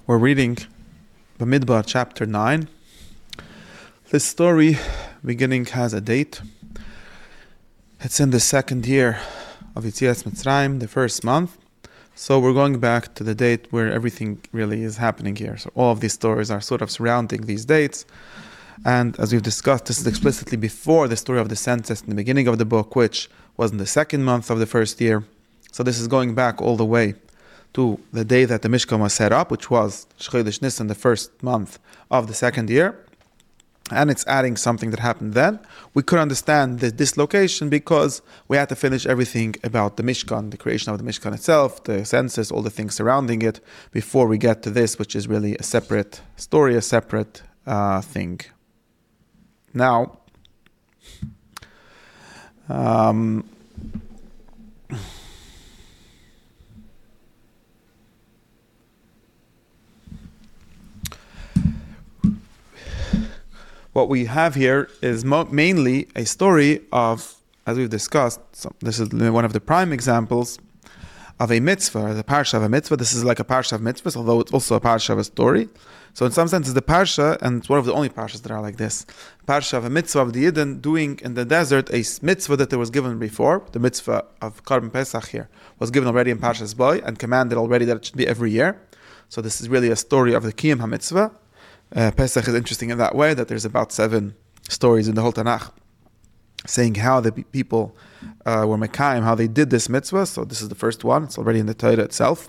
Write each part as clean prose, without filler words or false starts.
We're reading Bamidbar chapter 9. This story beginning has a date. It's in the second year of Yetzias Mitzrayim, the first month. So we're going back to the date where everything really is happening here. So all of these stories are sort of surrounding these dates. And as we've discussed, this is explicitly before the story of the census in the beginning of the book, which was in the second month of the first year. So this is going back all the way to the day that the Mishkan was set up, which was Chodesh Nisan, the first month of the second year. And it's adding something that happened then. We could understand the dislocation because we had to finish everything about the Mishkan, the creation of the Mishkan itself, the census, all the things surrounding it, before we get to this, which is really a separate story, a separate thing. Now, what we have here is mainly a story of, as we've discussed, this is one of the prime examples of a mitzvah, the parsha of a mitzvah. This is like a parsha of mitzvahs, although it's also a parsha of a story. So in some sense, it's the parsha, and it's one of the only parshas that are like this. Parsha of a mitzvah of the Yidden doing in the desert a mitzvah that was given before. The mitzvah of Karban Pesach here was given already in Parshas Bo and commanded already that it should be every year. So this is really a story of the Kiyum HaMitzvah. Pesach is interesting in that way, that there's about 7 stories in the whole Tanakh saying how the people were Mekayim, how they did this mitzvah. So this is the first one. It's already in the Torah itself.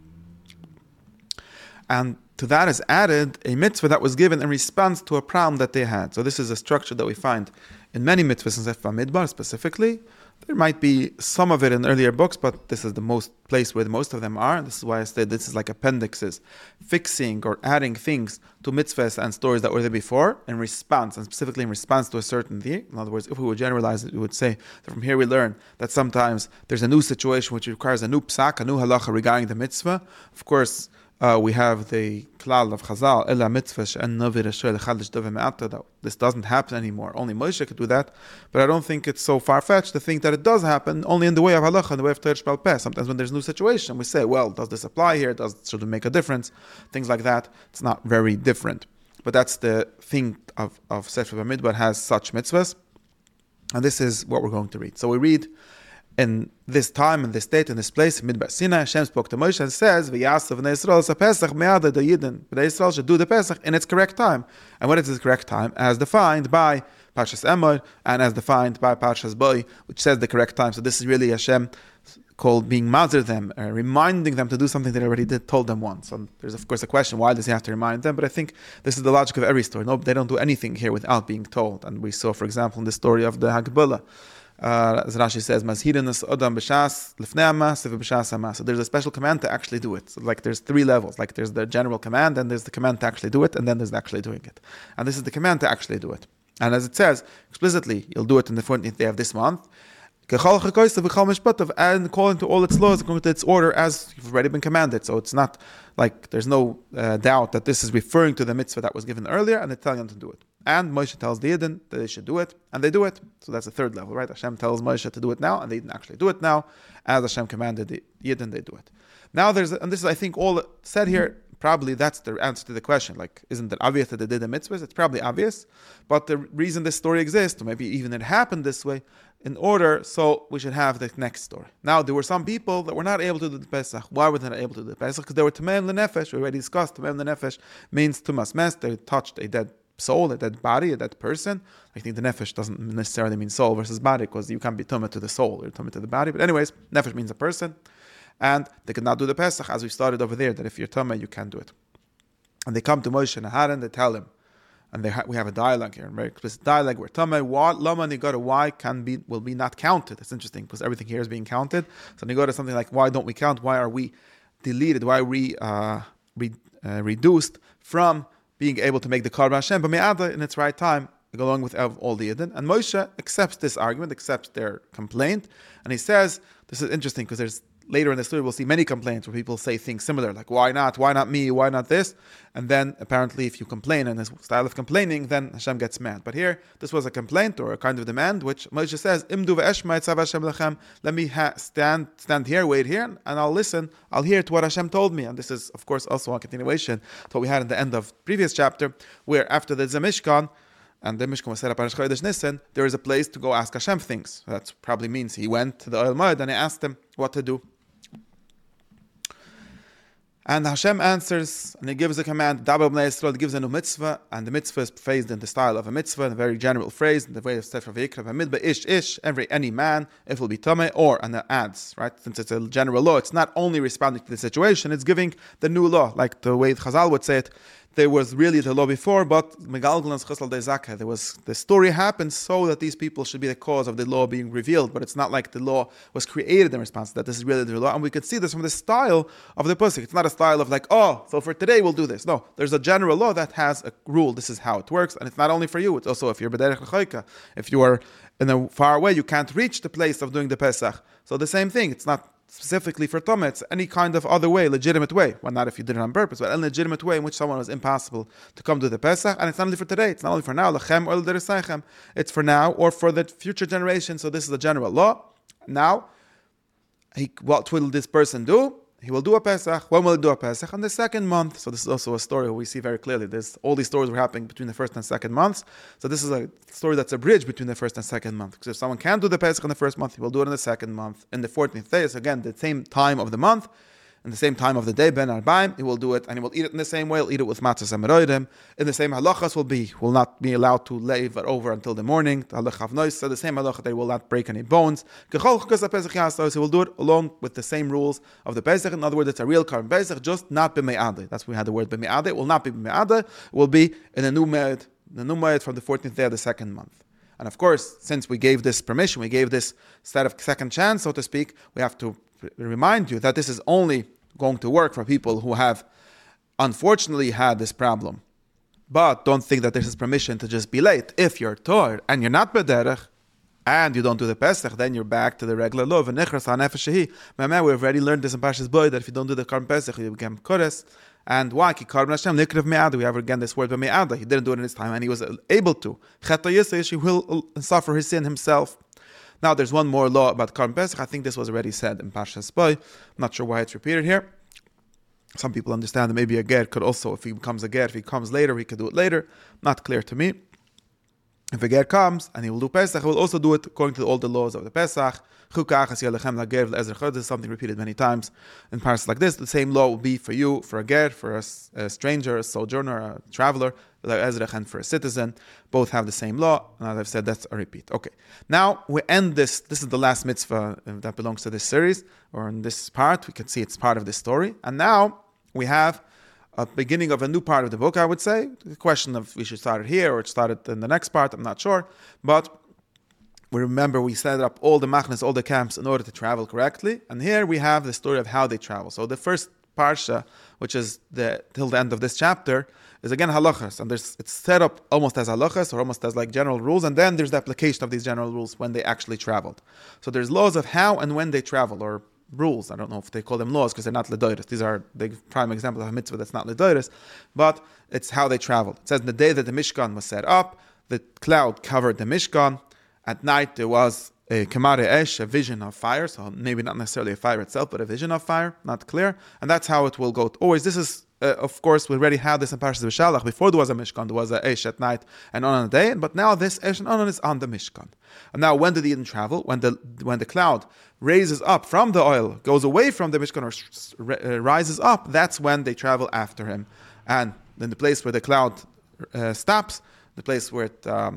And to that is added a mitzvah that was given in response to a problem that they had. So this is a structure that we find in many mitzvahs in Sefer Bamidbar specifically. There might be some of it in earlier books, but this is the most place where most of them are. And this is why I said this is like appendixes, fixing or adding things to mitzvahs and stories that were there before in response, and specifically in response to a certain thing. In other words, if we would generalize it, we would say that from here we learn that sometimes there's a new situation which requires a new psak, a new halacha regarding the mitzvah. Of course, we have the klal of Chazal, Ela mitzvah she'en navi resheh lechadish doveh me'ata, that this doesn't happen anymore. Only Moshe could do that, but I don't think it's so far-fetched to think that it does happen only in the way of halacha, in the way of Torah Sheba'al Peh. Sometimes when there's a new situation, we say, well, does this apply here? Should it make a difference? Things like that. It's not very different. But that's the thing of Sefer Bamidbar has such mitzvahs, and this is what we're going to read. So we read, in this time, in this date, in this place, in Midbar Sinai, Hashem spoke to Moshe and says, "V'yasav b'nei Yisrael sa Pesach me'ada the Yidden." B'nei Yisrael should do the Pesach in its correct time. And what is its correct time? As defined by Parshas Emor and as defined by Parshas Bo, which says the correct time. So this is really Hashem called being mazir them, reminding them to do something they already told them once. And there's of course a question, why does he have to remind them? But I think this is the logic of every story. No, they don't do anything here without being told. And we saw, for example, in the story of the Hagbalah, as Rashi says, Adam b'shas lifnei hamas v'b'shas hamas. So there's a special command to actually do it. So like there's 3 levels. Like there's the general command, and there's the command to actually do it, and then there's actually doing it. And this is the command to actually do it. And as it says explicitly, you'll do it in the 14th day of this month. And according to all its laws, according to its order, as you've already been commanded. So it's not like there's no doubt that this is referring to the mitzvah that was given earlier, and they're telling them to do it. And Moshe tells the Yidden that they should do it, and they do it. So that's the 3rd level, right? Hashem tells Moshe to do it now, and they didn't actually do it now. As Hashem commanded the Yidden, they do it. Now and this is, I think, all said here. Probably that's the answer to the question. Like, isn't it obvious that they did the mitzvahs? It's probably obvious. But the reason this story exists, or maybe even it happened this way, in order, so we should have the next story. Now, there were some people that were not able to do the Pesach. Why were they not able to do the Pesach? Because they were Tameim L'Nefesh. We already discussed Tameim L'Nefesh means Tumas Mes. They touched a dead soul, a dead body, a dead person. I think the Nefesh doesn't necessarily mean soul versus body, because you can't be Tumah to the soul, you're Tumah to the body. But anyways, Nefesh means a person. And they could not do the Pesach, as we started over there, that if you're Tumah, you can't do it. And they come to Moshe and Aaron, they tell him, and we have a dialogue here, a very explicit dialogue, where Tumah, Lama Nigara, why will be not counted? It's interesting, because everything here is being counted. So Nigara is something like, why don't we count? Why are we deleted? Why are we reduced from being able to make the Karban Hashem, but me'ada in its right time, along with all the Yidden. And Moshe accepts this argument, accepts their complaint, and he says, this is interesting because there's later in the story we'll see many complaints where people say things similar, like why not me, why not this? And then apparently if you complain in this style of complaining, then Hashem gets mad. But here, this was a complaint or a kind of demand, which Moshe says, Imdu ve'eshma etzav Hashem lechem. Let me stand here, wait here, and I'll listen. I'll hear to what Hashem told me. And this is, of course, also a continuation to what we had in the end of previous chapter, where after the Mishkan, and the Mishkan was set up on Chodesh Nisan, there is a place to go ask Hashem things. That probably means he went to the Oil Moed and he asked him what to do. And Hashem answers, and he gives a command, Dabar b'nei Yisrael, gives a new mitzvah, and the mitzvah is phrased in the style of a mitzvah, in a very general phrase, in the way of Sefer Vayikra, V'amid ish, any man, if it will be Tomei, or, and it adds, right? Since it's a general law, it's not only responding to the situation, it's giving the new law, like the way Chazal would say it. There was really the law before, but there was the story happened so that these people should be the cause of the law being revealed. But it's not like the law was created in response to that. This is really the law, and we can see this from the style of the pasuk. It's not a style of like, oh, so for today we'll do this. No, there's a general law that has a rule. This is how it works, and it's not only for you. It's also if you're b'derech l'choika, if you are in a far away, you can't reach the place of doing the Pesach. So the same thing. It's not specifically for Tomei, it's any kind of other way, legitimate way. Well, not if you did it on purpose, but a legitimate way in which someone was impossible to come to the Pesach. And it's not only for today, it's not only for now, lechem or l'dereseichem. It's for now or for the future generation. So this is a general law. Now, what will this person do? He will do a Pesach. When will he do a Pesach? On the second month. So this is also a story we see very clearly. There's all these stories were happening between the first and second months. So this is a story that's a bridge between the first and second month. Because if someone can't do the Pesach in the first month, he will do it in the second month. In the 14th day, so again, the same time of the month, in the same time of the day, Ben Arbaim, he will do it, and he will eat it in the same way. He'll eat it with matzah and in the same halachas will not be allowed to leave it over until the morning. So the same halacha, they will not break any bones. He will do it along with the same rules of the Pesach. In other words, it's a real Karban Pesach, just not b'me'adeh. That's why we had the word b'me'adeh. It will not be b'me'adeh. It will be in a new Moed, from the 14th day of the second month. And of course, since we gave this permission, we gave this set of second chance, so to speak, we have to remind you that this is only going to work for people who have unfortunately had this problem. But don't think that this is permission to just be late. If you're tired and you're not b'derech and you don't do the Pesach, then you're back to the regular law. We've already learned this in Parshas Bo, that if you don't do the Karban Pesach, you become Kores. And why? We have again this word b'me'ada. He didn't do it in his time, and he was able to. He will suffer his sin himself. Now, there's one more law about Karban Pesach. I think this was already said in Parshas Bo. I'm not sure why it's repeated here. Some people understand that maybe a ger could also, if he becomes a ger, if he comes later, he could do it later. Not clear to me. If a ger comes and he will do Pesach, he will also do it according to all the laws of the Pesach. This is something repeated many times in parts like this. The same law will be for you, for a ger, for a stranger, a sojourner, a traveler, and for a citizen. Both have the same law. And as I've said, that's a repeat. Okay. Now we end this. This is the last mitzvah that belongs to this series, or in this part. We can see it's part of this story. And now we have a beginning of a new part of the book, I would say. The question of we should start it here or start it in the next part, I'm not sure. But we remember we set up all the machnas, all the camps in order to travel correctly. And here we have the story of how they travel. So the first parsha, which is till the end of this chapter, is again halachas. And it's set up almost as halachas or almost as like general rules. And then there's the application of these general rules when they actually traveled. So there's laws of how and when they travel, or rules. I don't know if they call them laws because they're not ledoiris. These are the prime example of a mitzvah that's not ledoiris, but it's how they traveled. It says the day that the Mishkan was set up, the cloud covered the Mishkan. At night there was a kamare esh, a vision of fire. So maybe not necessarily a fire itself, but a vision of fire. Not clear. And that's how it will go. Always, this is of course, we already had this in Parshas V'Shalach. Before there was a Mishkan, there was a Esh at night and on a day. But now this Esh and on is on the Mishkan. And now when did the Eden travel? When the cloud raises up from the oil, goes away from the Mishkan or rises up, that's when they travel after him. And in the place where the cloud stops, the place where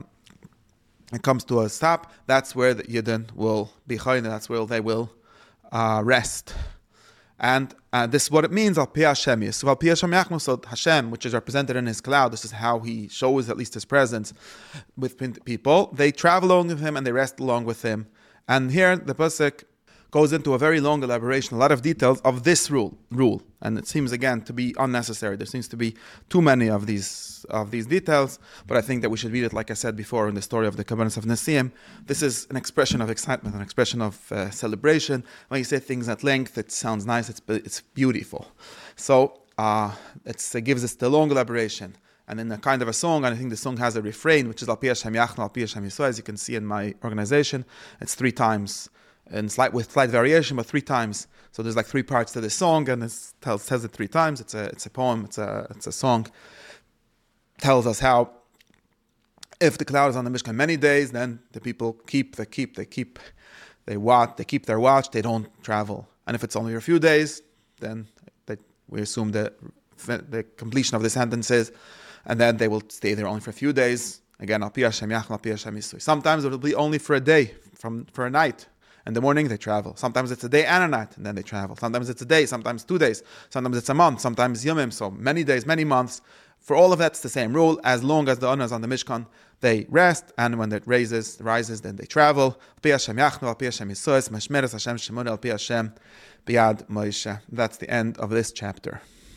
it comes to a stop, that's where the Yidden will be chayne, that's where they will rest. And this is what it means, Al Pi Hashem Yisrael. Al Pi Hashem Yachnu, so Hashem, which is represented in his cloud, this is how he shows at least his presence with people. They travel along with him and they rest along with him. And here the pasuk goes into a very long elaboration, a lot of details of this rule. And it seems, again, to be unnecessary. There seems to be too many of these details, but I think that we should read it, like I said before, in the story of the Kabbanis of Nesiim. This is an expression of excitement, an expression of celebration. When you say things at length, it sounds nice, it's beautiful. So it gives us the long elaboration. And in a kind of a song, and I think the song has a refrain, which is Al Pi Hashem Yachna, Al Pi Hashem Yisrael, as you can see in my organization. It's 3 times, and with slight variation, but 3 times. So there's like 3 parts to this song, and it says it 3 times. It's a poem, it's a song. Tells us how if the cloud is on the Mishkan many days, then the people keep their watch, they don't travel. And if it's only a few days, then we assume the completion of the sentences, and then they will stay there only for a few days. Again, Al Pi Hashem Yachna, Al Pi Hashem Yisrael. Sometimes it will be only for a day, for a night. In the morning they travel. Sometimes it's a day and a night, and then they travel. Sometimes it's a day, sometimes 2 days, sometimes it's a month, sometimes yomim. So many days, many months. For all of that, it's the same rule. As long as the owner is on the Mishkan, they rest, and when it rises, then they travel. Al Pi Hashem Yachna, Al Pi Hashem Yisrael, Mashmeres Hashem Shemona, Al Pi Hashem Biad Moshe. That's the end of this chapter.